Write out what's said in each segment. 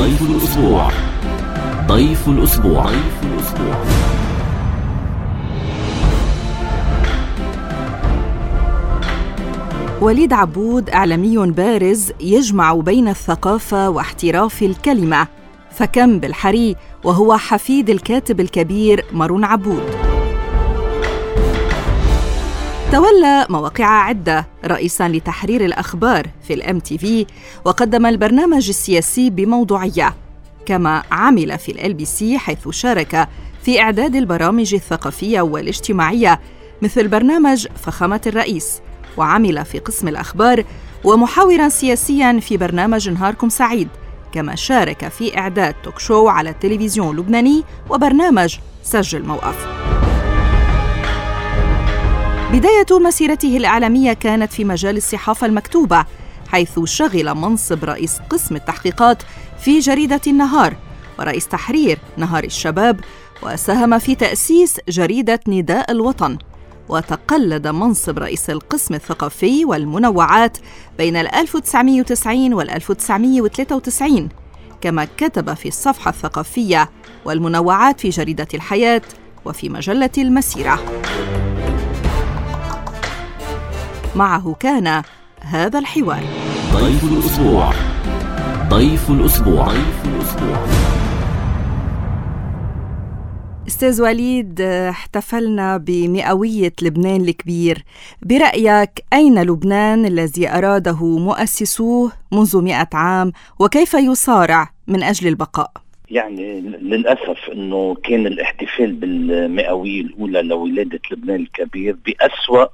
ضيف الأسبوع. ضيف الأسبوع. وليد عبود إعلامي بارز يجمع بين الثقافة واحتراف الكلمة، فكم بالحري وهو حفيد الكاتب الكبير مارون عبود. تولى مواقع عدة، رئيساً لتحرير الأخبار في الMTV، وقدم البرنامج السياسي بموضوعية، كما عمل في الLBC حيث شارك في إعداد البرامج الثقافية والاجتماعية مثل برنامج فخامة الرئيس، وعمل في قسم الأخبار ومحاوراً سياسياً في برنامج نهاركم سعيد، كما شارك في إعداد توك شو على التلفزيون اللبناني وبرنامج سجل موقف. بداية مسيرته الإعلامية كانت في مجال الصحافة المكتوبة، حيث شغل منصب رئيس قسم التحقيقات في جريدة النهار ورئيس تحرير نهار الشباب، وساهم في تأسيس جريدة نداء الوطن، وتقلد منصب رئيس القسم الثقافي والمنوعات بين 1990 و1993، كما كتب في الصفحة الثقافية والمنوعات في جريدة الحياة وفي مجلة المسيرة. معه كان هذا الحوار. ضيف الأسبوع. أستاذ وليد، احتفلنا بمئوية لبنان الكبير. برأيك أين لبنان الذي أراده مؤسسوه منذ 100 عام، وكيف يصارع من أجل البقاء؟ يعني للأسف أنه كان الاحتفال بالمئوية الأولى لولادة لبنان الكبير بأسوأ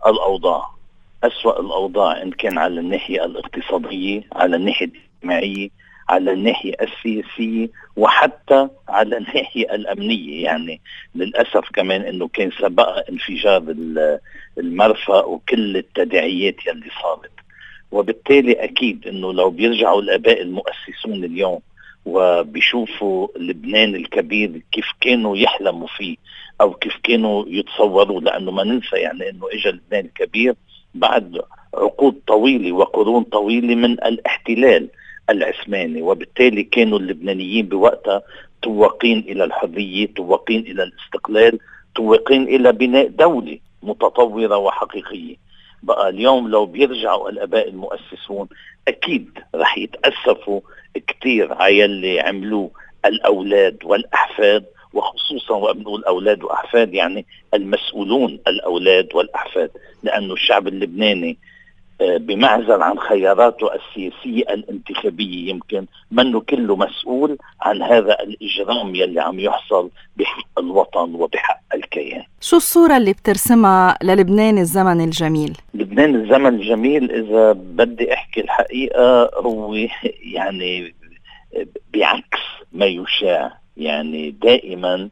الأوضاع، إن كان على الناحية الاقتصادية، على الناحية الاجتماعية، على الناحية السياسية، وحتى على الناحية الأمنية. يعني للأسف كمان أنه كان سبق انفجار المرفأ وكل التداعيات يلي صارت. وبالتالي أكيد أنه لو بيرجعوا الآباء المؤسسون اليوم وبيشوفوا لبنان الكبير كيف كانوا يحلموا فيه أو كيف كانوا يتصوروا، لأنه ما ننسى يعني أنه إجا لبنان الكبير بعد عقود طويلة وقرون طويلة من الاحتلال العثماني، وبالتالي كانوا اللبنانيين بوقتها توقين إلى الحرية، توقين إلى الاستقلال، توقين إلى بناء دولة متطورة وحقيقية. بقى اليوم لو بيرجعوا الآباء المؤسسون أكيد رح يتأسفوا كتير على اللي عملوه الأولاد والأحفاد، وخصوصا وبنقول أولاد وأحفاد يعني المسؤولون الأولاد والأحفاد، لأنه الشعب اللبناني بمعزل عن خياراته السياسية الانتخابية يمكن منه كله مسؤول عن هذا الإجرام يلي عم يحصل بحق الوطن وبحق الكيان. شو الصورة اللي بترسمها للبنان الزمن الجميل؟ لبنان الزمن الجميل إذا بدي أحكي الحقيقة هو يعني بعكس ما يشاع. يعني دائما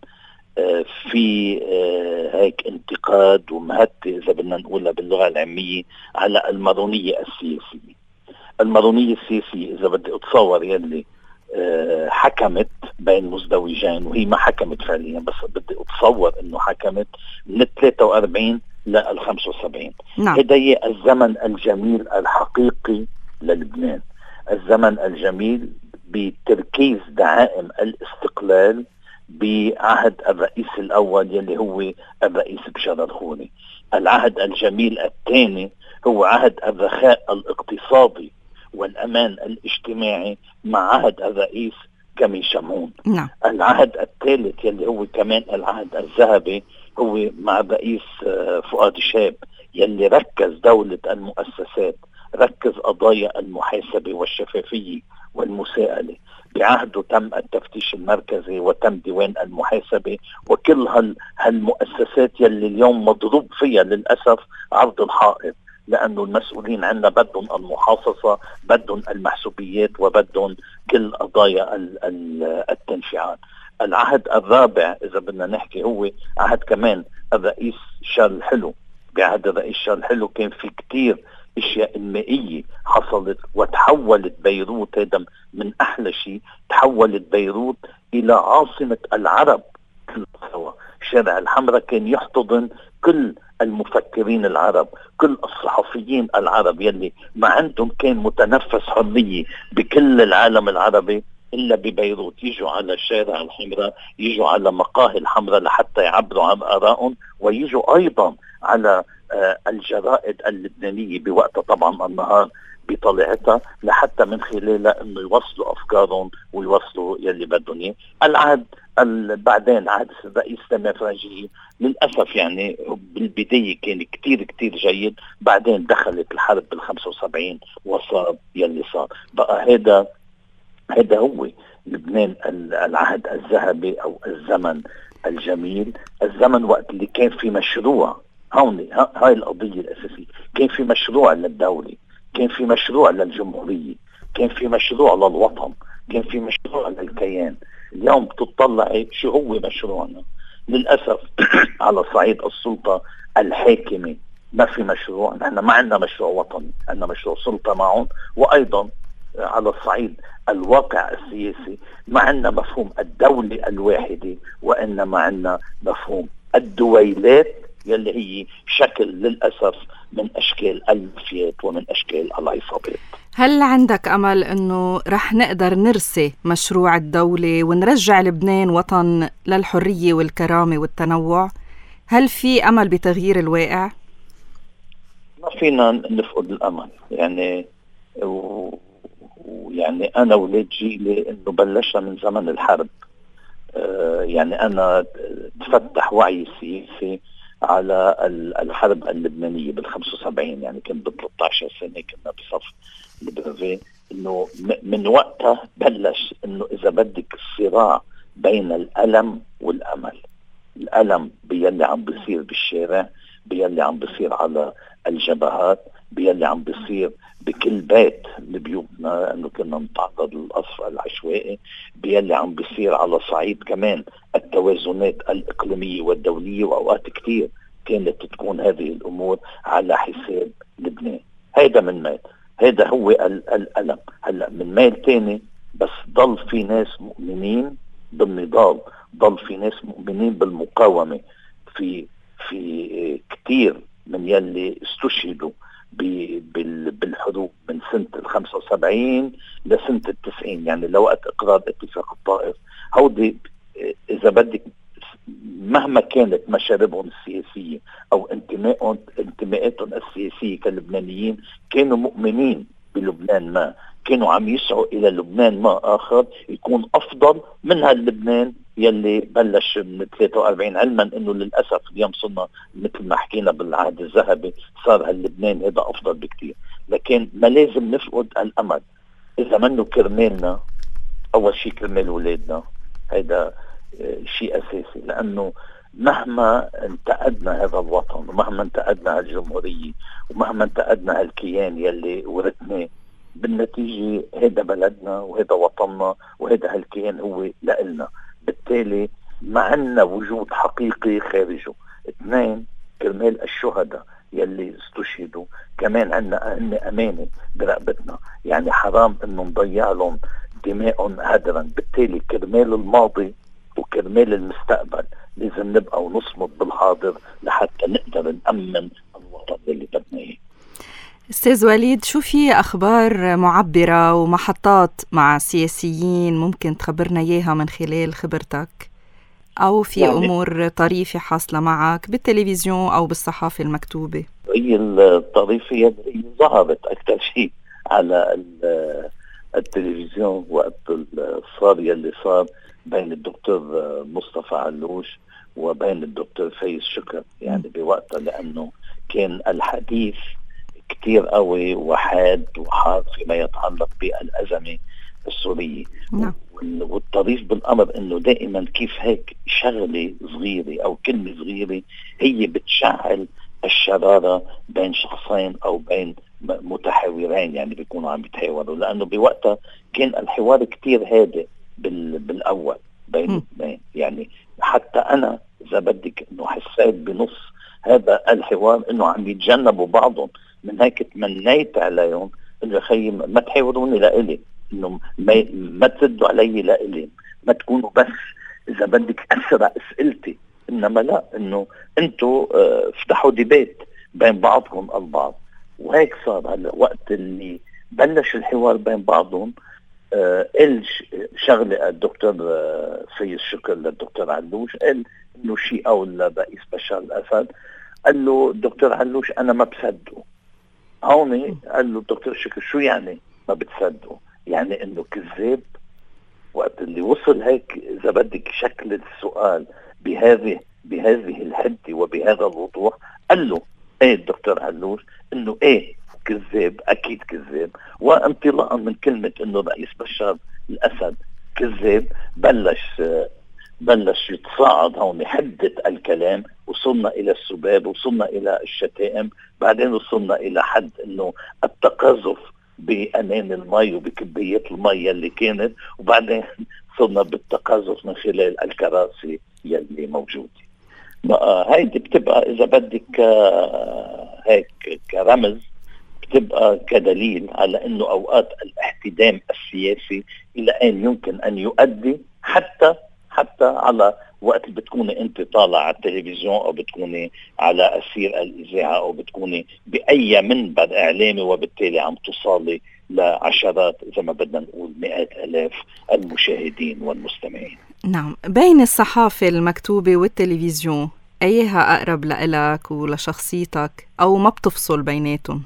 في هيك انتقاد ومهتة إذا بدنا نقولها باللغة العامية على المارونية السياسية. المارونية السياسية إذا بدي أتصور يلي حكمت بين مزدوجين، وهي ما حكمت فعليا بس بدي أتصور إنه حكمت من 43 لل 75. هذا هي الزمن الجميل الحقيقي للبنان، الزمن الجميل بتركيز دعائم الاستقلال بعهد الرئيس الأول يلي هو الرئيس بشار الخوري. العهد الجميل الثاني هو عهد الرخاء الاقتصادي والأمان الاجتماعي مع عهد الرئيس كامي شمعون. العهد الثالث يلي هو كمان العهد الذهبي هو مع الرئيس فؤاد شاب يلي ركز دولة المؤسسات، ركز قضايا المحاسبة والشفافية والمساءلة. بعهده تم التفتيش المركزي وتم ديوان المحاسبة وكل هالمؤسسات يلي اليوم مضروب فيها للأسف عرض الحائط، لأنه المسؤولين عنا بدهم المحاصصة، بدهم المحسوبيات، وبدهم كل قضايا التنفيعات. العهد الرابع إذا بدنا نحكي هو عهد كمان الرئيس شارل حلو. بعهد الرئيس شارل حلو كان في كتير اشياء انمائيه حصلت، وتحولت بيروت، هذا من احلى شيء، تحولت بيروت الى عاصمه العرب كل سوا. شارع الحمراء كان يحتضن كل المفكرين العرب، كل الصحفيين العرب يلي ما عندهم كان متنفس حريه بكل العالم العربي، إلا ببيروت، يجوا على الشارع الحمراء، يجوا على مقاهي الحمراء لحتى يعبروا عن آرائهم، ويجوا أيضا على الجرائد اللبنانية بوقتها طبعا النهار بطلعتها، لحتى من خلالها انه يوصلوا افكارهم ويوصلوا يلي بدهم اياه. العهد بعدين عهد الرئيس سامي فرنجي للاسف يعني بالبدايه كان كتير كتير جيد، بعدين دخلت الحرب بال75 وصار يلي صار. بقى هذا هو لبنان العهد الذهبي او الزمن الجميل، الزمن وقت اللي كان في مشروع. هون هاي القضيه الاساسيه، كان في مشروع للدوله، كان في مشروع للجمهورية، كان في مشروع للوطن، كان في مشروع للكيان. اليوم بتطلعي شو هو مشروعنا؟ للأسف على صعيد السلطة الحاكمة ما في مشروع، نحن ما عندنا مشروع وطني، عندنا مشروع سلطة معهم. وأيضا على الصعيد الواقع السياسي ما عندنا مفهوم الدولة الواحدة، وإنما عندنا مفهوم الدويلات يلي هي شكل للأسف من أشكال المافيات ومن أشكال العصابات. هل عندك أمل أنه رح نقدر نرسي مشروع الدولة ونرجع لبنان وطن للحرية والكرامة والتنوع؟ هل في أمل بتغيير الواقع؟ ما فينا نفقد الأمل يعني. يعني أنا ولاد جيلي إنه بلشنا من زمن الحرب. يعني أنا تفتح وعي السياسي على الحرب اللبنانية بال75، يعني كنت ب13 سنة كنا بصف البرافي، انه من وقتها بلش انه اذا بدك الصراع بين الألم والأمل. الألم بيلي عم بيصير بالشارع، بيلي عم بيصير على الجبهات، بيلي عم بيصير بكل بيت ببيوتنا انه كنا نتعرض للقصف العشوائي، بيلي عم بيصير على صعيد كمان التوازنات الإقليمية والدولية، وأوقات كتير كانت تكون هذه الأمور على حساب لبنان. هيدا من مال، هيدا هو الألم. هلأ من مال تاني، بس ضل في ناس مؤمنين بالنضال، ضل في ناس مؤمنين بالمقاومة. في كتير من يلي استشهدوا بالحروب من سنة 75 لسنة 90، يعني لوقت إقرار اتفاق الطائف. هودي إذا بدك مهما كانت مشاربهم السياسية أو انتماءاتهم السياسية كلبنانيين، كانوا مؤمنين بلبنان ما، كانوا عم يسعوا إلى لبنان ما آخر يكون أفضل من هاللبنان يلي بلش من 43. علما أنه للأسف اليوم صرنا مثل ما حكينا بالعهد الذهبي، صار هاللبنان هذا أفضل بكتير. لكن ما لازم نفقد الأمل. إذا منه كرمالنا، أول شيء كرمال ولادنا، هذا شيء أساسي. لأنه مهما انتقدنا هذا الوطن، ومهما انتقدنا هالجمهورية، ومهما انتقدنا هالكيان يلي ورثناه، بالنتيجة هذا بلدنا وهذا وطننا وهذا هالكيان هو لإلنا. بالتالي ما عندنا وجود حقيقي خارجه. 2، كرمال الشهداء يلي استشهدوا كمان عندنا أمانة برقبتنا، يعني حرام انه نضيع لهم دماء هدرا. بالتالي كرمال الماضي وكرمال المستقبل لازم نبقى ونصمد بالحاضر لحتى نقدر نأمن الوطن اللي بدنا اياه. أستاذ وليد، شو في أخبار معبرة ومحطات مع سياسيين ممكن تخبرنا إياها من خلال خبرتك؟ أو في يعني أمور طريفة حاصلة معك بالتلفزيون أو بالصحافة المكتوبة؟ هي الطريفة هي ظهرت أكثر شيء على التلفزيون وقت صار يلي صار بين الدكتور مصطفى علوش وبين الدكتور فايز شكر، يعني بوقتها، لأنه كان الحديث كتير قوي وحاد وحار فيما يتعلق بالأزمة السورية. والطريف بالأمر أنه دائما كيف هيك شغلة صغيرة أو كلمة صغيرة هي بتشعل الشرارة بين شخصين أو بين متحاورين، يعني بيكونوا عم يتحاوروا. لأنه بوقتها كان الحوار كتير هادئ بالأول بين الاثنين، يعني حتى أنا إذا بدك أنه حسيت بنص هذا الحوار أنه عم يتجنبوا بعضهم. من هيك تمنيت عليهم انه خي ما تحاوروني لإلي، انه ما تردوا علي لإلي، ما تكونوا بس اذا بدك اسرع اسئلتي، انما لا، انه انتوا افتحوا ديبيت بين بعضكم البعض. وهيك صار. هلا وقت اللي بلش الحوار بين بعضهم قال شغله الدكتور سيد شكر للدكتور علوش، قال انه شيء او الرئيس بشار الاسد. قال له الدكتور علوش انا ما بصدقه. هون قال له الدكتور شكر شو يعني ما بتصدقه؟ يعني انه كذاب. وقت اللي وصل هيك اذا بدك شكل السؤال بهذه الحده وبهذا الوضوح، قال له ايه الدكتور علوش انه ايه كذاب، اكيد كذاب. وانطلاقا من كلمه انه رئيس بشار الاسد كذاب بلش يتصاعد هون حده الكلام، وصلنا الى السباب، وصلنا الى الشتائم، بعدين وصلنا الى حد انه التقاذف بأنان المي وبكبيات المي اللي كانت، وبعدين صرنا بالتقاذف من خلال الكراسي يلي موجودة. هيدي بتبقى إذا بدك هيك كرمز، بتبقى كدليل على أنه أوقات الاحتدام السياسي إلى أين يمكن أن يؤدي، حتى على وقت بتكوني انت طالع على التلفزيون او بتكوني على أسير الإذاعة او بتكوني بأي منبر إعلامي، وبالتالي عم تصالي لعشرات إذا ما بدنا نقول مئات آلاف المشاهدين والمستمعين. نعم، بين الصحافة المكتوبة والتلفزيون أيها أقرب لإلك ولشخصيتك أو ما بتفصل بيناتهم؟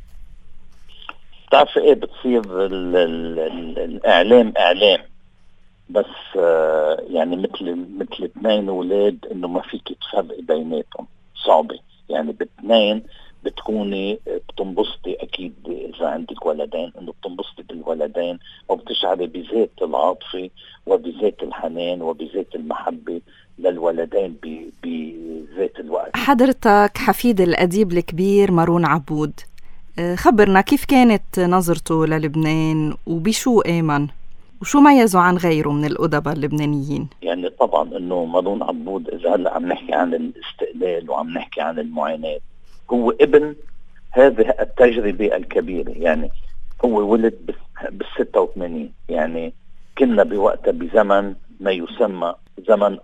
بتعرف إيه بتصير الإعلام إعلام، بس يعني مثل اثنين اولاد انه ما فيك تفرق بيناتهم، صعبه. يعني باثنين بتكوني بتنبسطي اكيد اذا عندك ولدين، انه بتنبسطي بالولدين وبتشعري بذات العاطفه وبذات الحنان وبذات المحبه للولدين بذات الوقت. حضرتك حفيد الأديب الكبير مارون عبود، خبرنا كيف كانت نظرته للبنان وبشو آمن وشو ميزوا عن غيره من الأدباء اللبنانيين؟ يعني طبعا انه مارون عبود اذا هلا عم نحكي عن الاستقلال وعم نحكي عن المعاناة، هو ابن هذه التجربة الكبيرة. يعني هو ولد بال86، يعني كنا بوقتها بزمن ما يسمى زمن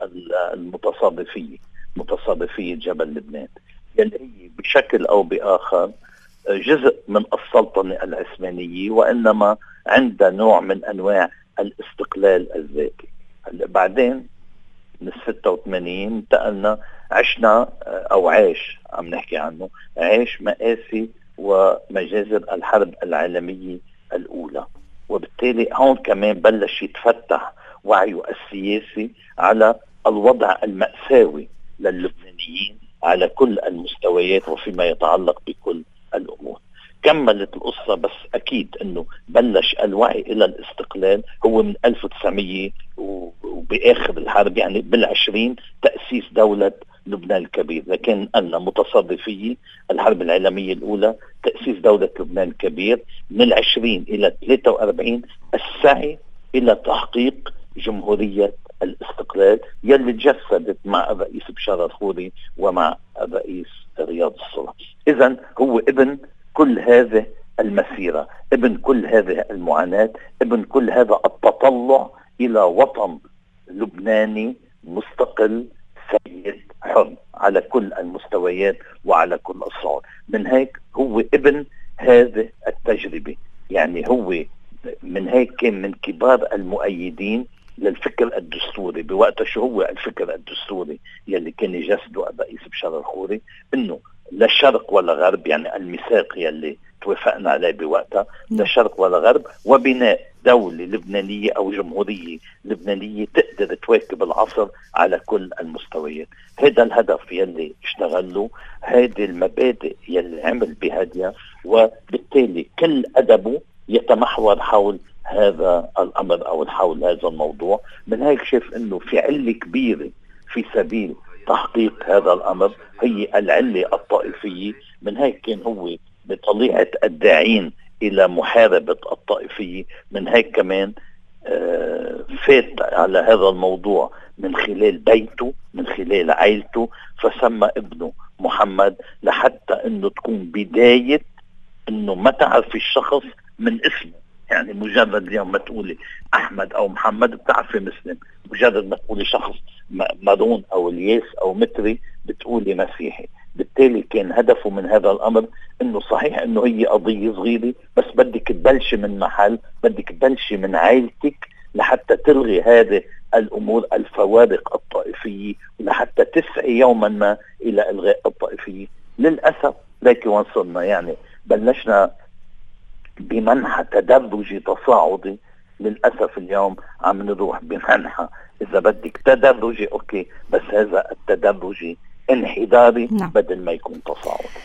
متصادفية جبل لبنان، يعني هي بشكل او باخر جزء من السلطنة العثمانية، وانما عند نوع من انواع الاستقلال الذاتي. بعدين من 86 انتقلنا عشنا او عاش عم نحكي عنه عاش مآسي ومجازر الحرب العالمية الأولى، وبالتالي هون كمان بلش يتفتح وعيه السياسي على الوضع المأساوي للبنانيين على كل المستويات وفيما يتعلق بكل الأمور. كملت القصة، بس أكيد أنه بلش الوعي إلى الاستقلال هو من 1900 وبآخر الحرب، يعني بال20 تأسيس دولة لبنان الكبير. لكن قلنا متصادفية الحرب العالمية الأولى، تأسيس دولة لبنان الكبير، من 20 إلى 43 السعي إلى تحقيق جمهورية الاستقلال يلي تجسدت مع الرئيس بشار الخوري ومع الرئيس رياض الصلح. إذن هو ابن كل هذه المسيرة، ابن كل هذه المعاناة، ابن كل هذا التطلع إلى وطن لبناني مستقل سيد حر على كل المستويات وعلى كل الصعود. من هيك هو ابن هذه التجربة، يعني هو من هيك كان من كبار المؤيدين للفكر الدستوري بوقتها. شو هو الفكر الدستوري يلي كان يجسده الرئيس بشار الخوري؟ انه لا شرق ولا غرب، يعني الميثاق يلي توافقنا عليه بوقتها، لا شرق ولا غرب، وبناء دولة لبنانية أو جمهورية لبنانية تقدر تواكب العصر على كل المستويات. هذا الهدف يلي اشتغل له، هذه المبادئ يلي عمل بهدية، وبالتالي كل أدبه يتمحور حول هذا الأمر أو حول هذا الموضوع. من هيك شايف أنه في علة كبيرة في سبيل تحقيق هذا الأمر هي العلة الطائفية. من هيك كان هو بطليعة الداعين إلى محاربة الطائفية. من هيك كمان فات على هذا الموضوع من خلال بيته، من خلال عائلته، فسمى ابنه محمد لحتى انه تكون بداية انه ما تعرف الشخص من اسمه. يعني مجرد اليوم ما تقولي احمد او محمد بتعرفي مسلم، مجرد ما تقولي شخص مارون او الياس او متري بتقولي مسيحي. بالتالي كان هدفه من هذا الأمر إنه صحيح إنه هي قضية صغيرة، بس بدك تبلش من محل، بدك تبلش من عائلتك لحتى تلغي هذه الأمور الفوارق الطائفية، ولحتى تسعي يوما ما إلى إلغاء الطائفية. للأسف لكن وصلنا يعني بلشنا بمنحى تدرجي تصاعدي، للأسف اليوم عم نروح بمنحى إذا بدك تدرجي أوكي، بس هذا التدرجي انحداري بدل ما يكون تصاعدي.